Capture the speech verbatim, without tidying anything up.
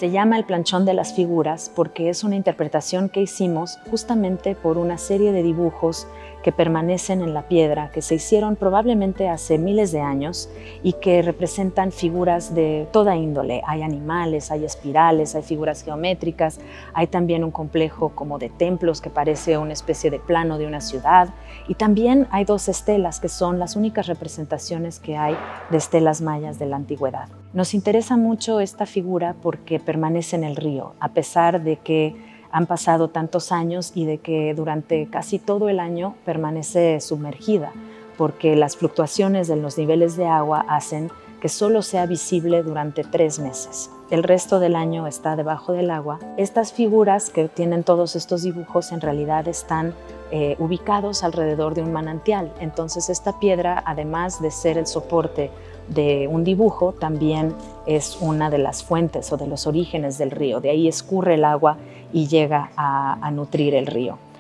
Se llama el planchón de las figuras porque es una interpretación que hicimos justamente por una serie de dibujos que permanecen en la piedra, que se hicieron probablemente hace miles de años y que representan figuras de toda índole. Hay animales, hay espirales, hay figuras geométricas, hay también un complejo como de templos que parece una especie de plano de una ciudad, y también hay dos estelas que son las únicas representaciones que hay de estelas mayas de la antigüedad. Nos interesa mucho esta figura porque permanece en el río, a pesar de que han pasado tantos años y de que durante casi todo el año permanece sumergida, porque las fluctuaciones de los niveles de agua hacen que solo sea visible durante tres meses. El resto del año está debajo del agua. Estas figuras que tienen todos estos dibujos en realidad están eh, ubicados alrededor de un manantial. Entonces esta piedra, además de ser el soporte de un dibujo, también es una de las fuentes o de los orígenes del río. De ahí escurre el agua y llega a, a nutrir el río.